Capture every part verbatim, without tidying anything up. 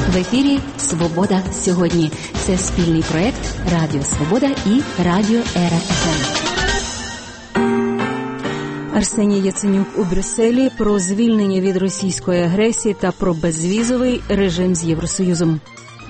В ефірі «Свобода сьогодні». Це спільний проект Радіо Свобода і Радіо Ера еф ем. Арсеній Яценюк у Брюсселі про звільнення від російської агресії та про безвізовий режим з Євросоюзом.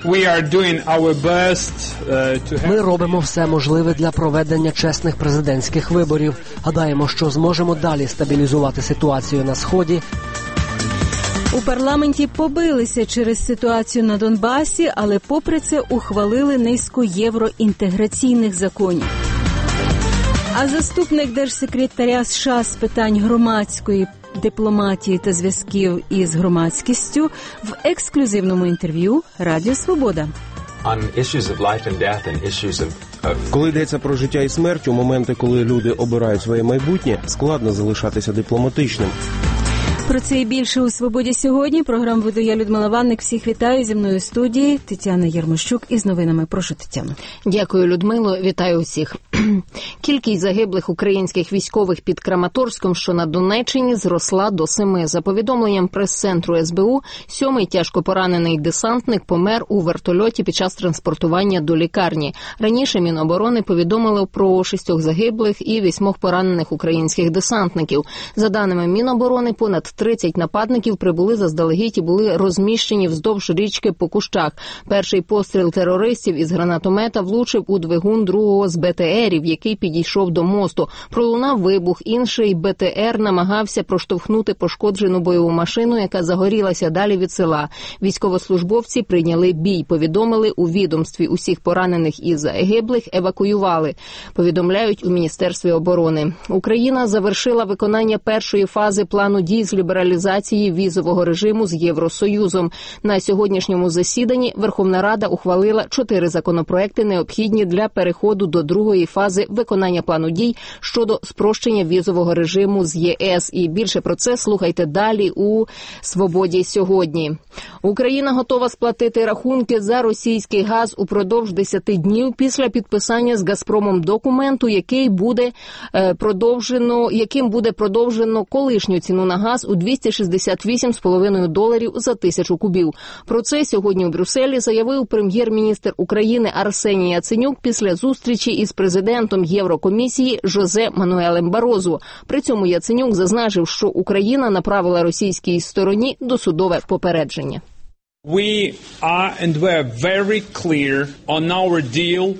Ми робимо все можливе для проведення чесних президентських виборів. Гадаємо, що зможемо далі стабілізувати ситуацію на Сході. У парламенті побилися через ситуацію на Донбасі, але попри це ухвалили низку євроінтеграційних законів. А заступник держсекретаря США з питань громадської дипломатії та зв'язків із громадськістю в ексклюзивному інтерв'ю Радіо Свобода. Коли йдеться про життя і смерть, у моменти, коли люди обирають своє майбутнє, складно залишатися дипломатичним. Про це і більше у «Свободі сьогодні». Програму веду я, Людмила Ванник. Всіх вітаю. Зі мною в студії Тетяна Єрмощук із новинами. Прошу, Тетяно. Дякую, Людмило. Вітаю усіх. Кількість загиблих українських військових під Краматорськом, що на Донеччині, зросла до семи. За повідомленням прес-центру ес бе у, сьомий тяжко поранений десантник помер у вертольоті під час транспортування до лікарні. Раніше Міноборони повідомило про шістьох загиблих і вісьмох поранених українських десантників. За даними Міноборони, понад тридцять нападників прибули заздалегідь і були розміщені вздовж річки по кущах. Перший постріл терористів із гранатомета влучив у двигун другого з бе те ерів, який підійшов до мосту. Пролунав вибух, інший бе те ер намагався проштовхнути пошкоджену бойову машину, яка загорілася далі від села. Військовослужбовці прийняли бій, повідомили у відомстві. Усіх поранених і загиблих евакуювали, повідомляють у Міністерстві оборони. Україна завершила виконання першої фази плану дій з лібералізації візового режиму з Євросоюзом. На сьогоднішньому засіданні Верховна Рада ухвалила чотири законопроекти, необхідні для переходу до другої фази виконання плану дій щодо спрощення візового режиму з є ес. І більше про це слухайте далі у «Свободі сьогодні». Україна готова сплатити рахунки за російський газ упродовж десяти днів після підписання з Газпромом документу, який буде е, продовжено, яким буде продовжено колишню ціну на газ у двісті шістдесят вісім з половиною доларів за тисячу кубів. Про це сьогодні у Брюсселі заявив прем'єр-міністр України Арсеній Яценюк після зустрічі із президентом Єврокомісії Жозе Мануелем Барозу. При цьому Яценюк зазначив, що Україна направила російській стороні досудове попередження. We are and we're very clear on our deal.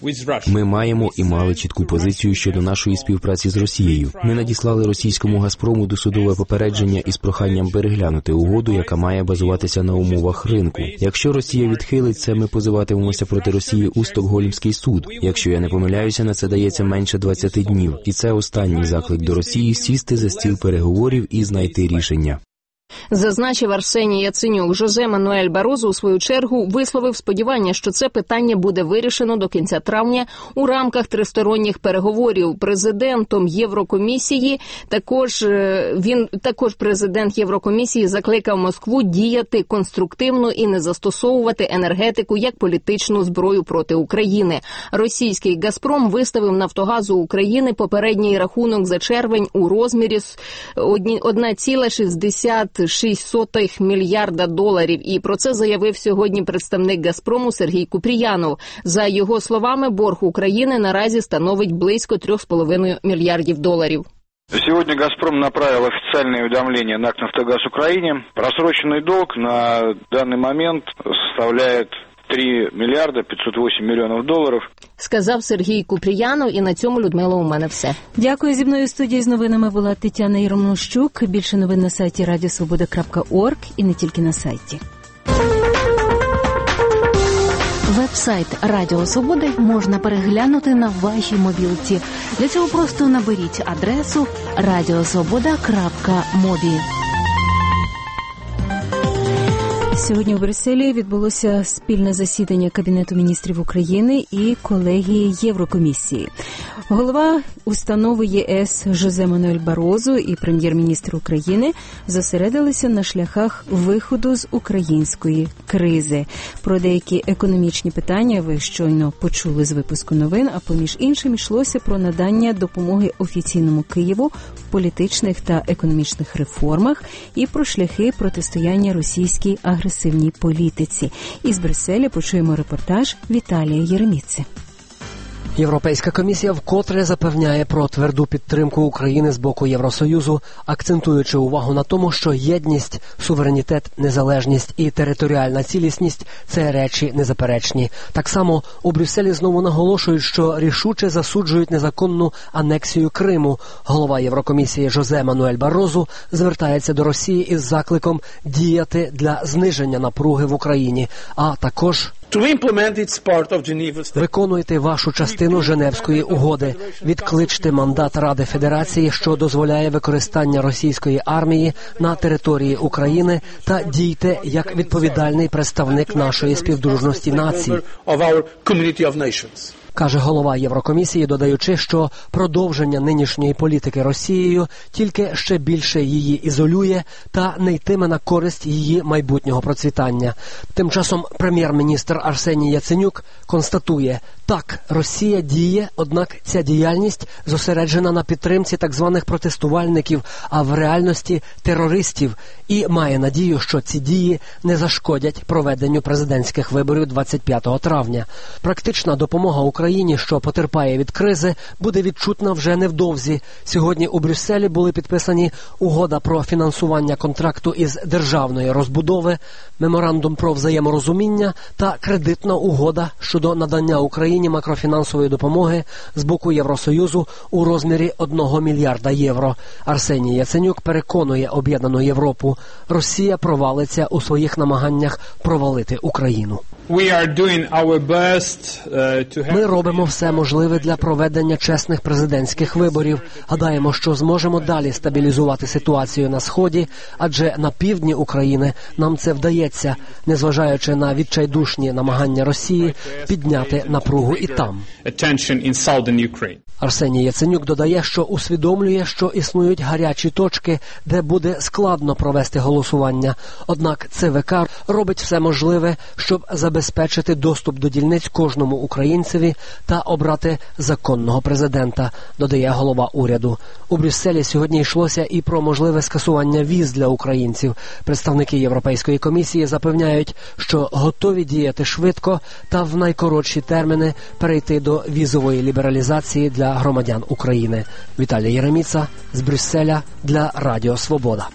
Ми маємо і мали чітку позицію щодо нашої співпраці з Росією. Ми надіслали російському «Газпрому» досудове попередження із проханням переглянути угоду, яка має базуватися на умовах ринку. Якщо Росія відхилить це, ми позиватимемося проти Росії у Стокгольмський суд. Якщо я не помиляюся, на це дається менше двадцяти днів. І це останній заклик до Росії сісти за стіл переговорів і знайти рішення. Зазначив Арсеній Яценюк. Жозе Мануель Барозу, у свою чергу, висловив сподівання, що це питання буде вирішено до кінця травня у рамках тристоронніх переговорів. Президентом Єврокомісії також, він, також президент Єврокомісії закликав Москву діяти конструктивно і не застосовувати енергетику як політичну зброю проти України. Російський «Газпром» виставив «Нафтогазу України» попередній рахунок за червень у розмірі одна ціла шістдесят шість сотих мільярда доларів. І про це заявив сьогодні представник «Газпрому» Сергій Купріянов. За його словами, борг України наразі становить близько трьох з половиною мільярдів доларів. Сегодня «Газпром» направил официальное уведомление на АК «Нафтогаз Украине». Просроченный долг на данный момент составляет три мільярди п'ятсот вісім мільйонів доларів. Сказав Сергій Купріянов, і на цьому, Людмила, у мене все. Дякую. Зі мною в студії з новинами була Тетяна Єрмощук. Більше новин на сайті радіо свобода крапка орг і не тільки на сайті. Веб-сайт Радіо Свободи можна переглянути на вашій мобілці. Для цього просто наберіть адресу радіо свобода крапка мобі. Сьогодні у Брюсселі відбулося спільне засідання Кабінету міністрів України і колегії Єврокомісії. Голова установи є ес Жозе Мануель Барозу і прем'єр-міністр України зосередилися на шляхах виходу з української кризи. Про деякі економічні питання ви щойно почули з випуску новин, а поміж іншим йшлося про надання допомоги офіційному Києву в політичних та економічних реформах і про шляхи протистояння російській агресії агресивній політиці. Із Брюсселя почуємо репортаж Віталія Єреміци. Європейська комісія вкотре запевняє про тверду підтримку України з боку Євросоюзу, акцентуючи увагу на тому, що єдність, суверенітет, незалежність і територіальна цілісність – це речі незаперечні. Так само у Брюсселі знову наголошують, що рішуче засуджують незаконну анексію Криму. Голова Єврокомісії Жозе Мануель Баррозу звертається до Росії із закликом діяти для зниження напруги в Україні, а також виконуйте вашу частину Женевської угоди. Відкличте мандат Ради Федерації, що дозволяє використання російської армії на території України, та дійте як відповідальний представник нашої співдружності націй, каже голова Єврокомісії, додаючи, що продовження нинішньої політики Росією тільки ще більше її ізолює та не йтиме на користь її майбутнього процвітання. Тим часом прем'єр-міністр Арсеній Яценюк констатує, так, Росія діє, однак ця діяльність зосереджена на підтримці так званих протестувальників, а в реальності терористів, і має надію, що ці дії не зашкодять проведенню президентських виборів двадцять п'ятого травня. Практична допомога Україні, що потерпає від кризи, буде відчутна вже невдовзі. Сьогодні у Брюсселі були підписані угода про фінансування контракту із державної розбудови, меморандум про взаєморозуміння та кредитна угода щодо надання Україні макрофінансової допомоги з боку Євросоюзу у розмірі одного мільярда євро. Арсеній Яценюк переконує об'єднану Європу, Росія провалиться у своїх намаганнях провалити Україну. Ми робимо все можливе для проведення чесних президентських виборів. Гадаємо, що зможемо далі стабілізувати ситуацію на Сході, адже на півдні України нам це вдається, незважаючи на відчайдушні намагання Росії підняти напругу і там. Арсеній Яценюк додає, що усвідомлює, що існують гарячі точки, де буде складно провести голосування. Однак ЦВК робить все можливе, щоб забезпечити доступ до дільниць кожному українцеві та обрати законного президента, додає голова уряду. У Брюсселі сьогодні йшлося і про можливе скасування віз для українців. Представники Європейської комісії запевняють, що готові діяти швидко та в найкоротші терміни перейти до візової лібералізації для громадян України. Віталій Єреміца з Брюсселя для Радіо Свобода.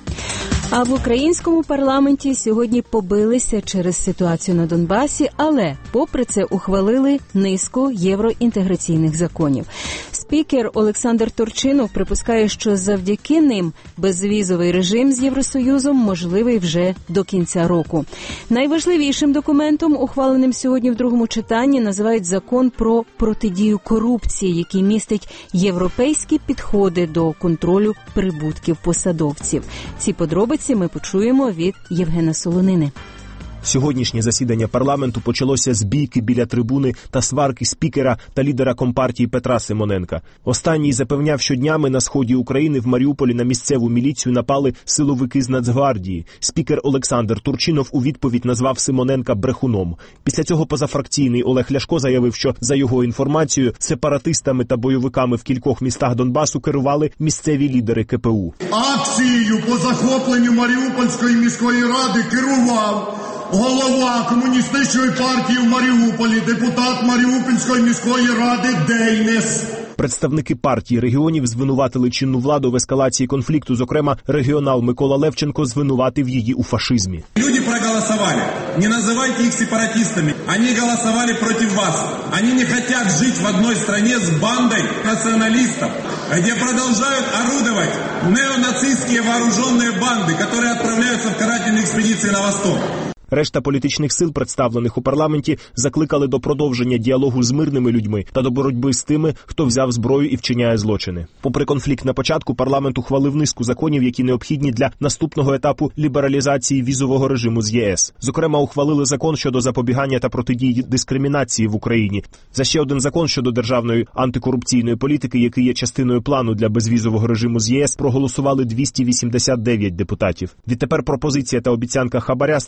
А в українському парламенті сьогодні побилися через ситуацію на Донбасі, але попри це ухвалили низку євроінтеграційних законів. Спікер Олександр Турчинов припускає, що завдяки ним безвізовий режим з Євросоюзом можливий вже до кінця року. Найважливішим документом, ухваленим сьогодні в другому читанні, називають закон про протидію корупції, який містить європейські підходи до контролю прибутків посадовців. Ці подробиці ми почуємо від Євгена Солонини. Сьогоднішнє засідання парламенту почалося з бійки біля трибуни та сварки спікера та лідера Компартії Петра Симоненка. Останній запевняв, що днями на сході України в Маріуполі на місцеву міліцію напали силовики з Нацгвардії. Спікер Олександр Турчинов у відповідь назвав Симоненка брехуном. Після цього позафракційний Олег Ляшко заявив, що, за його інформацією, сепаратистами та бойовиками в кількох містах Донбасу керували місцеві лідери ке пе у. Акцією по захопленню Маріупольської міської ради керував голова комуністичної партії в Маріуполі, депутат Маріупольської міської ради Дейнес. Представники партії регіонів звинуватили чинну владу в ескалації конфлікту. Зокрема, регіонал Микола Левченко звинуватив її у фашизмі. Люди проголосували. Не називайте їх сепаратистами. Вони голосували проти вас. Вони не хочуть жити в одній країні з бандою націоналістів, де продовжують орудувати неонацистські вооружені банди, які відправляються в карательні експедиції на восток. Решта політичних сил, представлених у парламенті, закликали до продовження діалогу з мирними людьми та до боротьби з тими, хто взяв зброю і вчиняє злочини. Попри конфлікт на початку, парламент ухвалив низку законів, які необхідні для наступного етапу лібералізації візового режиму з є ес. Зокрема, ухвалили закон щодо запобігання та протидії дискримінації в Україні. За ще один закон щодо державної антикорупційної політики, який є частиною плану для безвізового режиму з є ес, проголосували двісті вісімдесят дев'ять депутатів. Відтепер пропозиція та обіцянка хабаря стануть кримінальними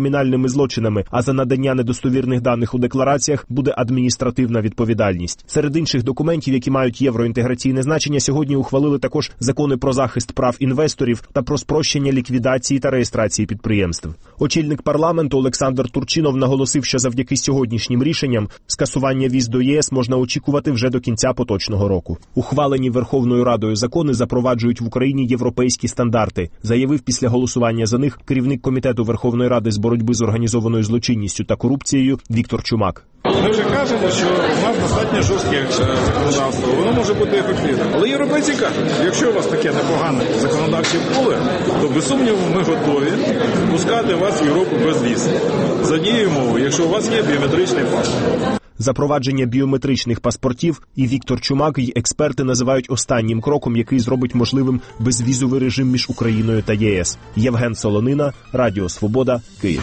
кримінальними злочинами, а за надання недостовірних даних у деклараціях буде адміністративна відповідальність. Серед інших документів, які мають євроінтеграційне значення, сьогодні ухвалили також закони про захист прав інвесторів та про спрощення ліквідації та реєстрації підприємств. Очільник парламенту Олександр Турчинов наголосив, що завдяки сьогоднішнім рішенням скасування віз до ЄС можна очікувати вже до кінця поточного року. Ухвалені Верховною Радою закони запроваджують в Україні європейські стандарти, заявив після голосування за них керівник Комітету Верховної Ради з боротьби з організованою злочинністю та корупцією Віктор Чумак. Ми вже кажемо, що у нас достатньо жорстке законодавство, воно може бути ефективним. Але європейці кажуть, якщо у вас таке непогане законодавче поле, то без сумніву ми готові пускати вас в Європу без віз. За однією мовою, якщо у вас є біометричний паспорт. Запровадження біометричних паспортів і Віктор Чумак, і експерти називають останнім кроком, який зробить можливим безвізовий режим між Україною та ЄС. Євген Солонина, Радіо Свобода, Київ.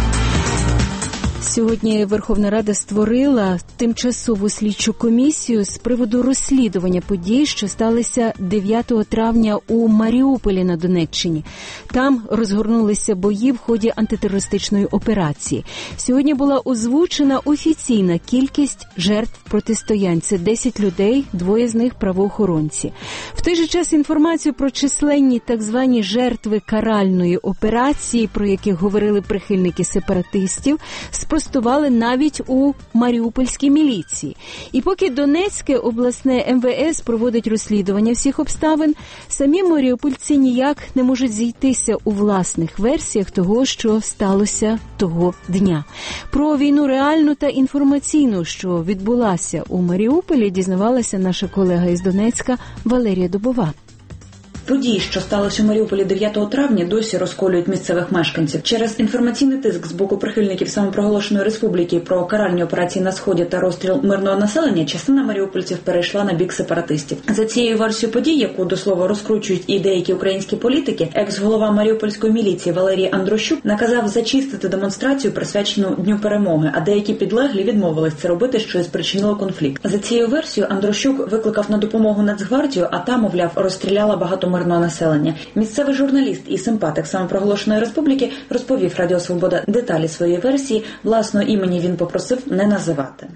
Сьогодні Верховна Рада створила тимчасову слідчу комісію з приводу розслідування подій, що сталися дев'ятого травня у Маріуполі на Донеччині. Там розгорнулися бої в ході антитерористичної операції. Сьогодні була озвучена офіційна кількість жертв протистоянь. Це десять людей, двоє з них правоохоронці. В той же час інформацію про численні так звані жертви каральної операції, про яких говорили прихильники сепаратистів, спростували навіть у маріупольській міліції. І поки Донецьке обласне ем ве ес проводить розслідування всіх обставин, самі маріупольці ніяк не можуть зійтися у власних версіях того, що сталося того дня. Про війну реальну та інформаційну, що відбулася у Маріуполі, дізнавалася наша колега із Донецька Валерія Дубова. Події, що сталося у Маріуполі дев'ятого травня, досі розколюють місцевих мешканців. Через інформаційний тиск з боку прихильників самопроголошеної республіки про каральні операції на Сході та розстріл мирного населення, частина маріупольців перейшла на бік сепаратистів. За цією версією подій, яку, до слова, розкручують і деякі українські політики, екс-голова маріупольської міліції Валерій Андрощук наказав зачистити демонстрацію, присвячену Дню Перемоги, а деякі підлеглі відмовились це робити, що і спричинило конфлікт. За цією версією Андрощук викликав на допомогу Нацгвардію, а та, мовляв, розстріляла багато мирного населення. Місцевий журналіст і симпатик самопроголошеної республіки розповів Радіо Свобода деталі своєї версії. Власного імені він попросив не називати.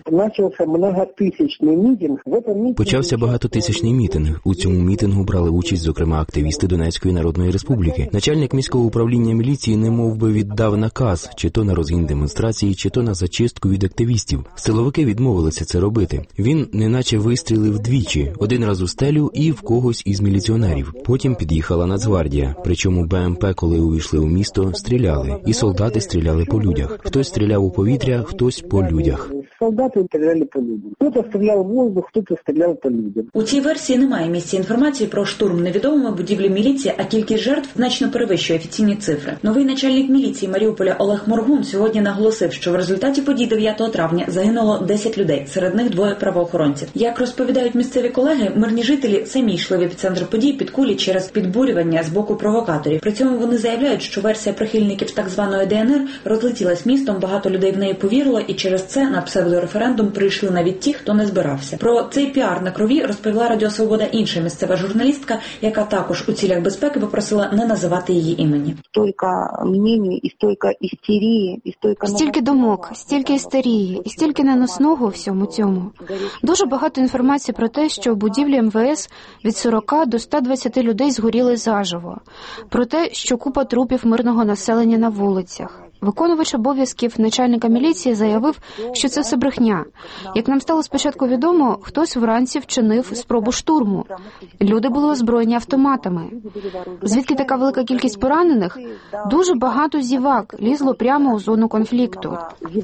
Почався багатотисячний мітинг. У цьому мітингу брали участь, зокрема, активісти Донецької Народної Республіки. Начальник міського управління міліції немов би віддав наказ, чи то на розгін демонстрації, чи то на зачистку від активістів. Силовики відмовилися це робити. Він неначе вистрілив двічі, один раз у стелю і в когось із міліціонерів. Потім під'їхала Нацгвардія. Причому Бе Ем Пе, коли увійшли у місто, стріляли. І солдати стріляли по людях. Хтось стріляв у повітря, хтось по людях. Солдати стріляли по людям. Хтось стріляв в воздух, хтось стріляв по людям. У цій версії немає місця інформації про штурм невідомими будівлі міліції, а кількість жертв значно перевищує офіційні цифри. Новий начальник міліції Маріуполя Олег Моргун сьогодні наголосив, що в результаті подій дев'ятого травня загинуло десять людей, серед них двоє правоохоронців. Як розповідають місцеві колеги, мирні жителі самі йшли в епіцентр подій під кулі через підбурювання з боку провокаторів. При цьому вони заявляють, що версія прихильників так званої Де Ен Ер розлетілась містом, багато людей в неї повірило, і через це на псевдореферендум прийшли навіть ті, хто не збирався. Про цей піар на крові розповіла Радіо Свобода інша місцева журналістка, яка також у цілях безпеки попросила не називати її імені. Стільки мнень, і стільки істерії, і стільки... Стільки думок, стільки істерії, і стільки наносного у всьому цьому. Дуже багато інформації про те, що в будівлі ем ве ес від сорока до ста двадцяти людей згоріли заживо. Про те, що купа трупів мирного населення на вулицях. Виконувач обов'язків начальника міліції заявив, що це все брехня. Як нам стало спочатку відомо, хтось вранці вчинив спробу штурму. Люди були озброєні автоматами. Звідки така велика кількість поранених? Дуже багато зівак лізло прямо у зону конфлікту.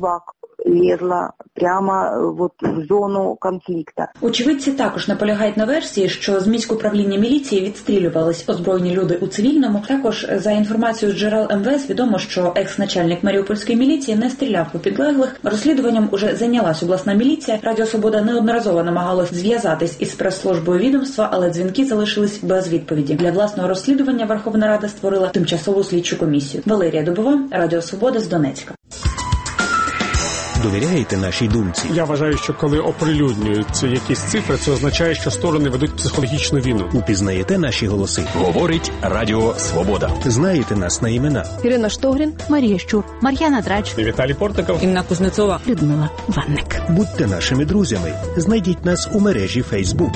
Лізла прямо вот в зону конфлікту. Очевидці також наполягають на версії, що з міського управління міліції відстрілювались озброєні люди у цивільному. Також за інформацією з джерел ем ве ес відомо, що екс-начальник Маріупольської міліції не стріляв по підлеглих. Розслідуванням уже зайнялась обласна міліція. Радіо Свобода неодноразово намагалась зв'язатись із прес-службою відомства, але дзвінки залишились без відповіді. Для власного розслідування Верховна Рада створила тимчасову слідчу комісію. Валерія Дубова, Радіо Свобода з Донецька. Довіряєте нашій думці? Я вважаю, що коли оприлюднюються якісь цифри, це означає, що сторони ведуть психологічну війну. Упізнаєте наші голоси? Говорить Радіо Свобода. Знаєте нас на імена? Ірина Штогрін, Марія Щур, Мар'яна Драч, Віталій Портников, Інна Кузнецова, Людмила Ванник. Будьте нашими друзями. Знайдіть нас у мережі Фейсбук.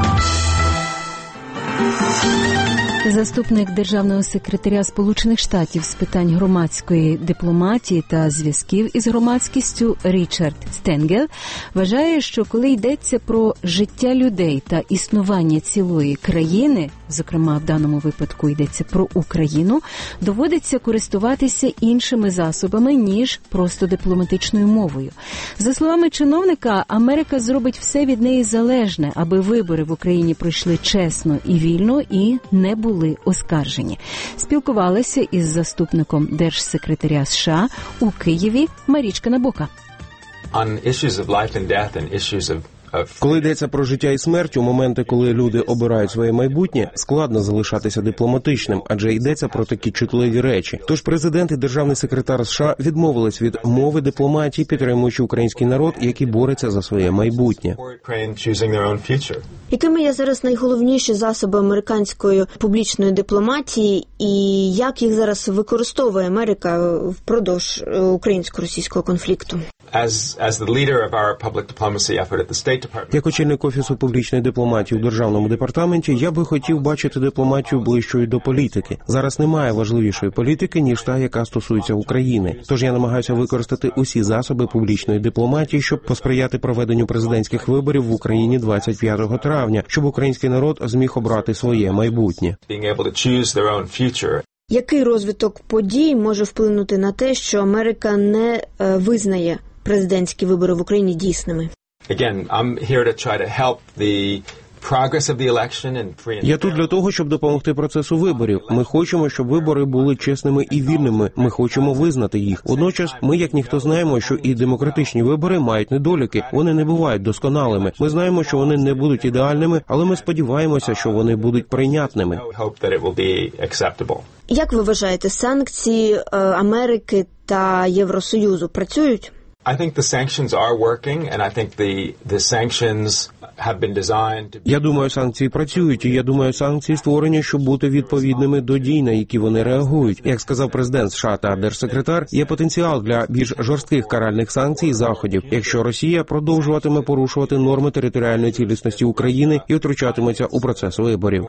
Заступник державного секретаря Сполучених Штатів з питань громадської дипломатії та зв'язків із громадськістю Річард Стенгел вважає, що коли йдеться про життя людей та існування цілої країни, зокрема в даному випадку йдеться про Україну, доводиться користуватися іншими засобами, ніж просто дипломатичною мовою. За словами чиновника, Америка зробить все від неї залежне, аби вибори в Україні пройшли чесно і вільно і не були оскаржені. Спілкувалися із заступником держсекретаря США у Києві Марічка Набока. Коли йдеться про життя і смерть, у моменти, коли люди обирають своє майбутнє, складно залишатися дипломатичним, адже йдеться про такі чутливі речі. Тож президент і державний секретар США відмовились від мови дипломатії, підтримуючи український народ, який бореться за своє майбутнє. Якими є зараз найголовніші засоби американської публічної дипломатії і як їх зараз використовує Америка впродовж українсько-російського конфлікту? Як очільник Офісу публічної дипломатії у Державному департаменті, я би хотів бачити дипломатію ближчою до політики. Зараз немає важливішої політики, ніж та, яка стосується України. Тож я намагаюся використати усі засоби публічної дипломатії, щоб посприяти проведенню президентських виборів в Україні двадцять п'ятого травня, щоб український народ зміг обрати своє майбутнє. Який розвиток подій може вплинути на те, що Америка не е, визнає президентські вибори в Україні дійсними? Я тут для того, щоб допомогти процесу виборів. Ми хочемо, щоб вибори були чесними і вільними. Ми хочемо визнати їх. Водночас, ми, як ніхто, знаємо, що і демократичні вибори мають недоліки. Вони не бувають досконалими. Ми знаємо, що вони не будуть ідеальними, але ми сподіваємося, що вони будуть прийнятними. Як ви вважаєте, санкції е, Америки та Євросоюзу працюють? Я думаю, санкції працюють, і я думаю, санкції створені, щоб бути відповідними до дій, на які вони реагують. Як сказав президент США та держсекретар, є потенціал для більш жорстких каральних санкцій і заходів, якщо Росія продовжуватиме порушувати норми територіальної цілісності України і втручатиметься у процес виборів.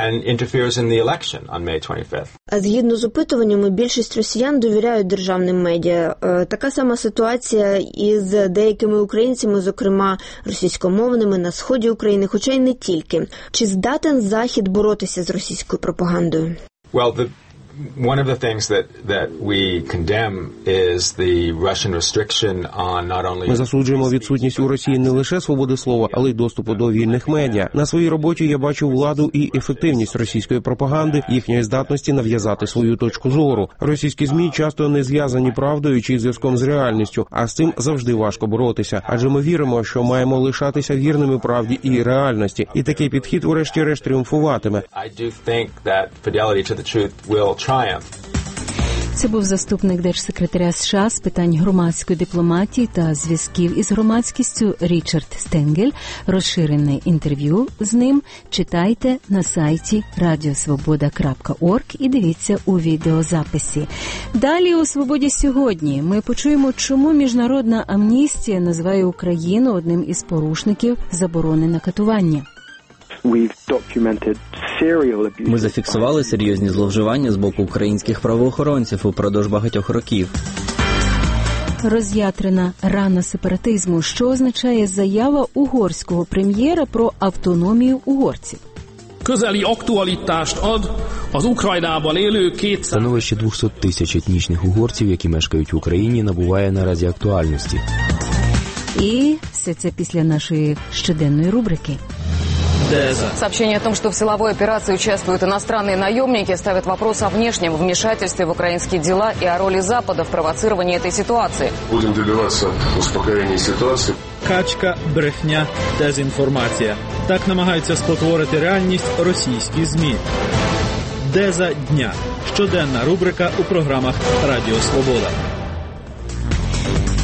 Згідно з опитуваннями, більшість росіян довіряють державним медіа. Така сама ситуація із деякими українцями, зокрема російськомовними на сході України, хоча й не тільки. Чи здатен Захід боротися з російською пропагандою? Well, the one of the things that that we condemn is the Russian restriction on not only. Ми засуджуємо відсутність у Росії не лише свободи слова, але й доступу до вільних медіа. На своїй роботі я бачу владу і ефективність російської пропаганди, їхньої здатності нав'язати свою точку зору. Російські ЗМІ часто не зв'язані правдою чи зв'язком з реальністю, а з цим завжди важко боротися. Адже ми віримо, що маємо лишатися вірними правді і реальності. І такий підхід урешті-решт тріумфуватиме. I do think that fidelity to the truth will triumph. Це був заступник держсекретаря США з питань громадської дипломатії та зв'язків із громадськістю Річард Стенгель. Розширене інтерв'ю з ним читайте на сайті радіосвобода крапка орг і дивіться у відеозаписі. Далі у «Свободі сьогодні» ми почуємо, чому Міжнародна амністія називає Україну одним із порушників заборони на катування. Ми зафіксували серйозні зловживання з боку українських правоохоронців упродовж багатьох років. Роз'ятрена рана сепаратизму, що означає заява угорського прем'єра про автономію угорців. Становище двісті тисяч етнічних угорців, які мешкають в Україні, набуває наразі актуальності. І все це після нашої щоденної рубрики. Сообщение о том, что в силовой операции участвуют иностранные наемники, ставит вопрос о внешнем вмешательстве в украинские дела и о роли Запада в провоцировании этой ситуации. Будем добиваться успокоения ситуации. Качка, брехня, дезінформація. Так намагаються спотворити реальність російські ЗМІ. Деза дня. Щоденна рубрика у програмах Радіо Свобода.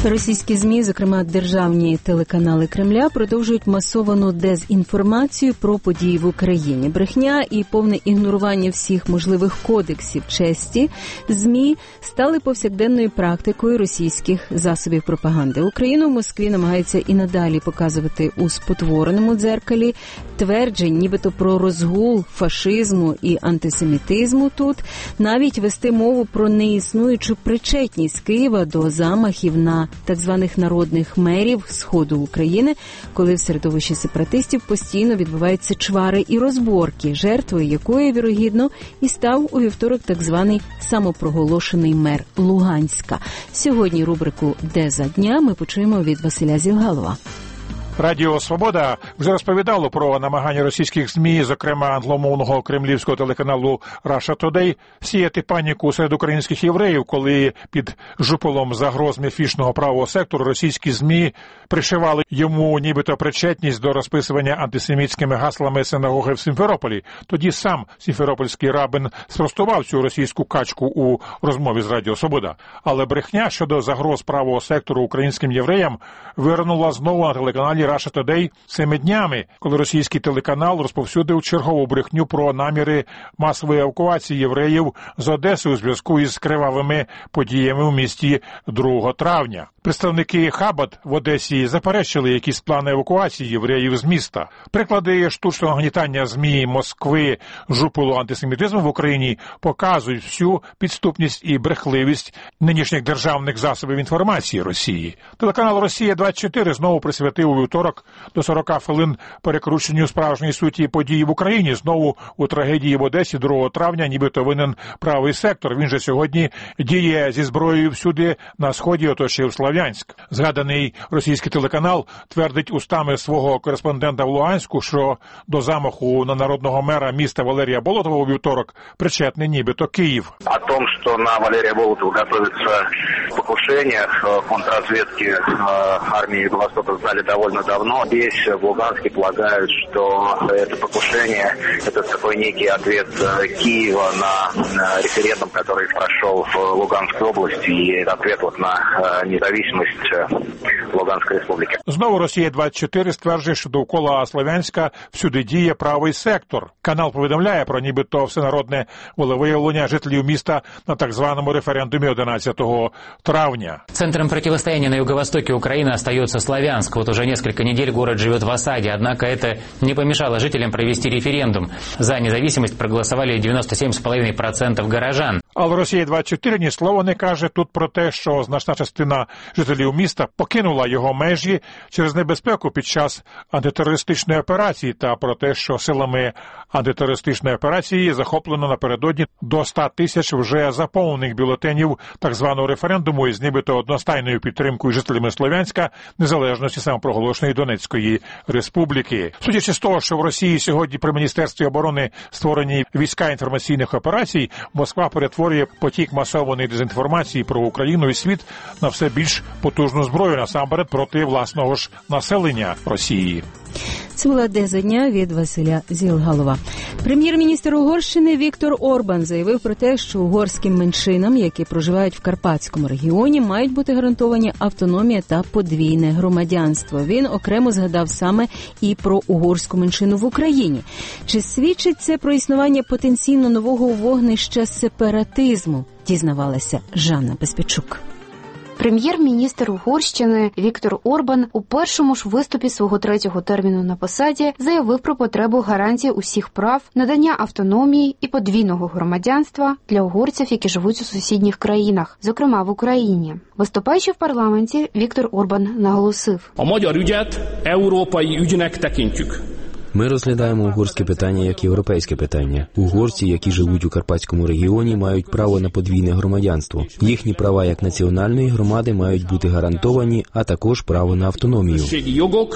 Російські ЗМІ, зокрема державні телеканали Кремля, продовжують масовану дезінформацію про події в Україні. Брехня і повне ігнорування всіх можливих кодексів честі ЗМІ стали повсякденною практикою російських засобів пропаганди. Україну в Москві намагаються і надалі показувати у спотвореному дзеркалі тверджень, нібито про розгул фашизму і антисемітизму тут, навіть вести мову про неіснуючу причетність Києва до замахів на так званих народних мерів Сходу України, коли в середовищі сепаратистів постійно відбуваються чвари і розборки, жертвою якої, вірогідно, і став у вівторок так званий самопроголошений мер Луганська. Сьогодні рубрику «Де за дня» ми почуємо від Василя Зілгалова. Радіо «Свобода» вже розповідало про намагання російських ЗМІ, зокрема англомовного кремлівського телеканалу Russia Today, сіяти паніку серед українських євреїв, коли під жупелом загроз міфічного правого сектору російські ЗМІ пришивали йому нібито причетність до розписування антисемітськими гаслами синагоги в Сімферополі. Тоді сам сімферопольський рабин спростував цю російську качку у розмові з Радіо «Свобода». Але брехня щодо загроз правого сектору українським євреям вирнула знову на телеканалі Russia Today цими днями, коли російський телеканал розповсюдив чергову брехню про наміри масової евакуації євреїв з Одеси у зв'язку із кривавими подіями в місті другого травня. Представники Хабад в Одесі заперечили якісь плани евакуації євреїв з міста. Приклади штучного гнітання ЗМІ Москви жупелу антисемітизму в Україні показують всю підступність і брехливість нинішніх державних засобів інформації Росії. Телеканал «Росія двадцять чотири» знову присвятив у вівторок до сорок хвилин перекрученню справжньої суті подій в Україні. Знову у трагедії в Одесі другого травня нібито винен правий сектор. Він же сьогодні діє зі зброєю всюди на сході, оточив Слов'янськ. Згаданий російський телеканал твердить устами свого кореспондента в Луганську, що до замаху на народного мера міста Валерія Болотова у вівторок причетний нібито Київ. О том, що на Валерія Болотова готується покушення, контрразвідки армії Юго-Востока знали довольно давно. Здесь, в Луганске, полагают, что это покушение, это такой некий ответ Киева на референдум, который прошел в Луганской области, и ответ вот на независимость Луганської республіки. Знову «Росія двадцять чотири» стверджує, що довкола Слов'янська всюди діє правий сектор. Канал повідомляє про нібито всенародне волевиявлення жителів міста на так званому референдумі одинадцятого травня. Центром противостояния на юго-востоке Украины остается Славянск. Вот уже несколько недель город живет в осаде, однако это не помешало жителям провести референдум. За независимость проголосовали девяносто семь целых пять десятых процента горожан. Але «Росія двадцять чотири» ні слова не каже тут про те, що значна частина жителів міста покинула його межі через небезпеку під час антитерористичної операції та про те, що силами антитерористичної операції захоплено напередодні до ста тисяч вже заповнених бюлетенів так званого референдуму із нібито одностайною підтримкою жителями Слов'янська незалежності самопроголошеної Донецької республіки. Судячи з того, що в Росії сьогодні при Міністерстві оборони створені війська інформаційних операцій, Москва перетворює потік масованої дезінформації про Україну і світ на все більш потужну зброю, насамперед проти власного ж населення Росії. Це була «Де за дня» від Василя Зілгалова. Прем'єр-міністр Угорщини Віктор Орбан заявив про те, що угорським меншинам, які проживають в Карпатському регіоні, мають бути гарантовані автономія та подвійне громадянство. Він окремо згадав саме і про угорську меншину в Україні. Чи свідчить це про існування потенційно нового вогнища сепаратизму? Дізнавалася Жанна Безпечук. Прем'єр-міністр Угорщини Віктор Орбан у першому ж виступі свого третього терміну на посаді заявив про потребу гарантії усіх прав, надання автономії і подвійного громадянства для угорців, які живуть у сусідніх країнах, зокрема в Україні. Виступаючи в парламенті, Віктор Орбан наголосив: «A magyar ügyet európai ügynek tekintjük». Ми розглядаємо угорське питання як європейське питання. Угорці, які живуть у Карпатському регіоні, мають право на подвійне громадянство. Їхні права як національної громади мають бути гарантовані, а також право на автономію.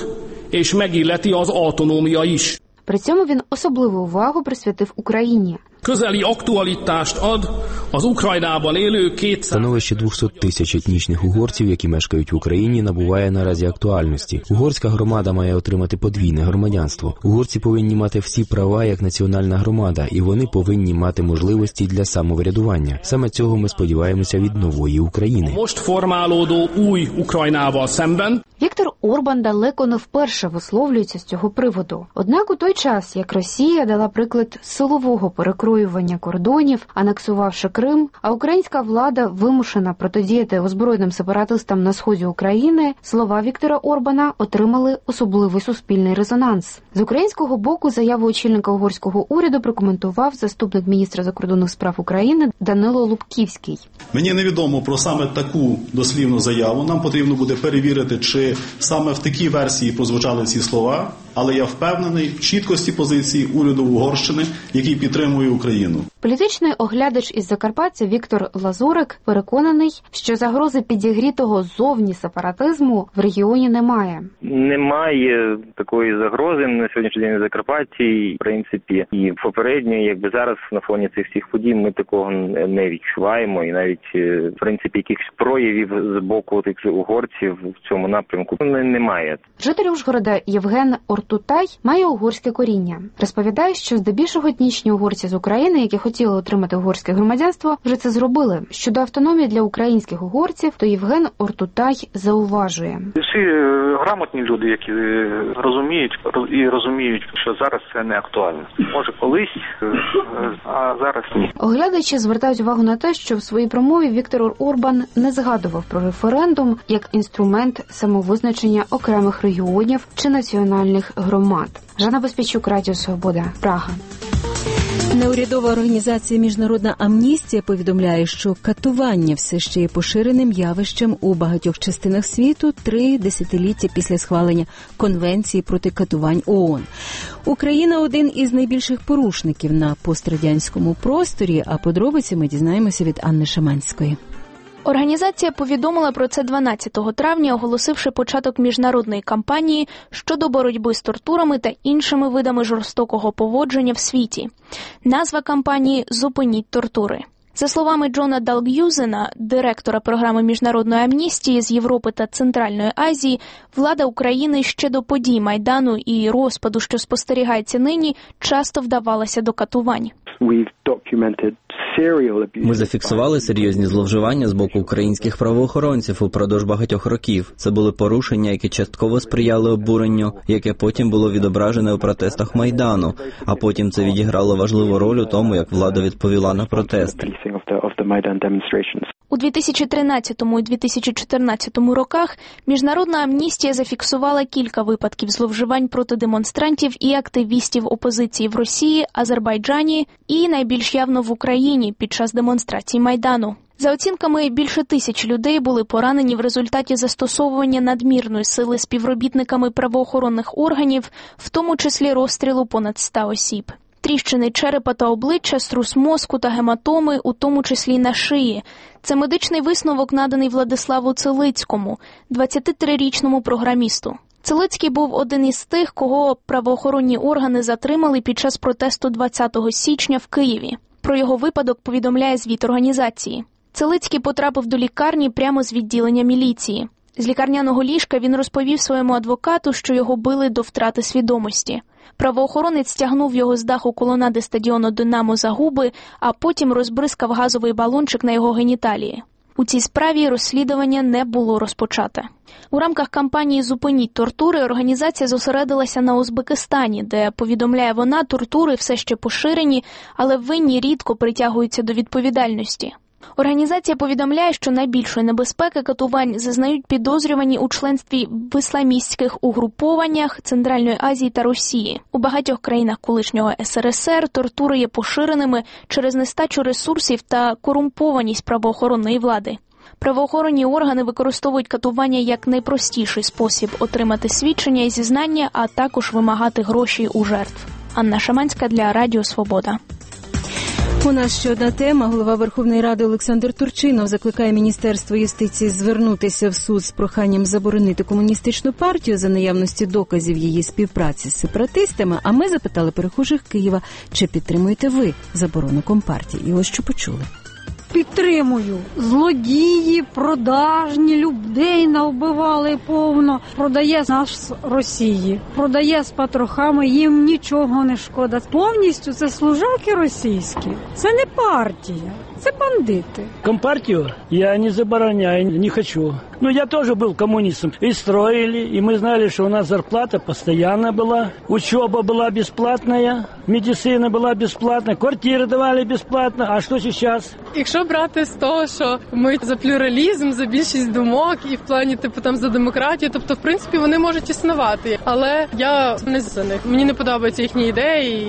При цьому він особливу увагу присвятив Україні. Közeli aktualitást ad az Ukrajnában élő kétszáz... Становище двісті тисяч етнічних угорців, які мешкають в Україні, набуває наразі актуальності. Угорська громада має отримати подвійне громадянство. Угорці повинні мати всі права як національна громада, і вони повинні мати можливості для самоврядування. Саме цього ми сподіваємося від нової України. Most formálódó új Ukrajnával szemben Віктор Орбан далеко не вперше висловлюється з цього приводу. Однак у той час, як Росія дала приклад силового перекроювання кордонів, анексувавши Крим, а українська влада вимушена протидіяти озброєним сепаратистам на сході України, слова Віктора Орбана отримали особливий суспільний резонанс. З українського боку заяву очільника угорського уряду прокоментував заступник міністра закордонних справ України Данило Лубківський. Мені невідомо про саме таку дослівну заяву. Нам потрібно буде перевірити, чи саме в такій версії прозвучали ці слова, але я впевнений в чіткості позиції уряду Угорщини, який підтримує Україну. Політичний оглядач із Закарпаття Віктор Лазурик переконаний, що загрози підігрітого зовні сепаратизму в регіоні немає. Немає такої загрози на сьогоднішній день в Закарпатті, в принципі, і попередньо, якби зараз на фоні цих всіх подій ми такого не відчуваємо, і навіть, в принципі, якихось проявів з боку тих угорців в цьому напрямку немає. Житель Ужгорода Євген Ортутай має угорське коріння. Розповідає, що здебільшого етнічні угорці з України, які хотіли отримати угорське громадянство, вже це зробили. Щодо автономії для українських угорців, то Євген Ортутай зауважує. Всі грамотні люди, які розуміють і розуміють, що зараз це не актуально. Може колись, а зараз ні. Оглядачі звертають увагу на те, що в своїй промові Віктор Орбан не згадував про референдум як інструмент самовизначення окремих регіонів чи національних громад. Жанна Беспічук, Радіо Свобода, Прага. Неурядова організація «Міжнародна амністія» повідомляє, що катування все ще є поширеним явищем у багатьох частинах світу три десятиліття після схвалення Конвенції проти катувань ООН. Україна – один із найбільших порушників на пострадянському просторі, а подробиці ми дізнаємося від Анни Шаманської. Організація повідомила про це дванадцятого травня, оголосивши початок міжнародної кампанії щодо боротьби з тортурами та іншими видами жорстокого поводження в світі. Назва кампанії «Зупиніть тортури». За словами Джона Далг'юзена, директора програми міжнародної амністії з Європи та Центральної Азії, влада України ще до подій Майдану і розпаду, що спостерігається нині, часто вдавалася до катувань. Ми зафіксували серйозні зловживання з боку українських правоохоронців упродовж багатьох років. Це були порушення, які частково сприяли обуренню, яке потім було відображене у протестах Майдану, а потім це відіграло важливу роль у тому, як влада відповіла на протести. У дві тисячі тринадцятому і дві тисячі чотирнадцятому роках Міжнародна амністія зафіксувала кілька випадків зловживань проти демонстрантів і активістів опозиції в Росії, Азербайджані і найбільш явно в Україні під час демонстрацій Майдану. За оцінками, більше тисяч людей були поранені в результаті застосовування надмірної сили співробітниками правоохоронних органів, в тому числі розстрілу понад ста осіб. Тріщини черепа та обличчя, струс мозку та гематоми, у тому числі й на шиї. Це медичний висновок, наданий Владиславу Целицькому, двадцятитрирічному програмісту. Целицький був один із тих, кого правоохоронні органи затримали під час протесту двадцятого січня в Києві. Про його випадок повідомляє звіт організації. Целицький потрапив до лікарні прямо з відділення міліції. З лікарняного ліжка він розповів своєму адвокату, що його били до втрати свідомості. Правоохоронець стягнув його з даху колонади стадіону «Динамо» за губи, а потім розбризкав газовий балончик на його геніталії. У цій справі розслідування не було розпочате. У рамках кампанії «Зупиніть тортури» організація зосередилася на Узбекистані, де, повідомляє вона, тортури все ще поширені, але винні рідко притягуються до відповідальності. Організація повідомляє, що найбільшої небезпеки катувань зазнають підозрювані у членстві в ісламістських угрупованнях Центральної Азії та Росії. У багатьох країнах колишнього ес ер ес ер тортури є поширеними через нестачу ресурсів та корумпованість правоохоронної влади. Правоохоронні органи використовують катування як найпростіший спосіб отримати свідчення і зізнання, а також вимагати гроші у жертв. Анна Шаманська для Радіо Свобода. У нас ще одна тема. Голова Верховної Ради Олександр Турчинов закликає Міністерство юстиції звернутися в суд з проханням заборонити комуністичну партію за наявності доказів її співпраці з сепаратистами. А ми запитали перехожих Києва, чи підтримуєте ви заборону компартії. І ось що почули. Підтримую. Злодії, продажні, людей навбивали повно. Продає нас Росії. Продає з патрохами, їм нічого не шкода. Повністю це служаки російські. Це не партія, це бандити. Компартию я не забороняю, не хочу. Ну, я тоже был коммунистом. И строили, и мы знали, что у нас зарплата постоянно была. Учеба была бесплатная, медицина была бесплатная, квартиры давали бесплатно. А что сейчас? Якщо брати з того, що ми за плюралізм, за більшість думок і в плані типу там за демократію, тобто в принципі вони можуть існувати. Але я не за них. Мені не подобаються їхні ідеї.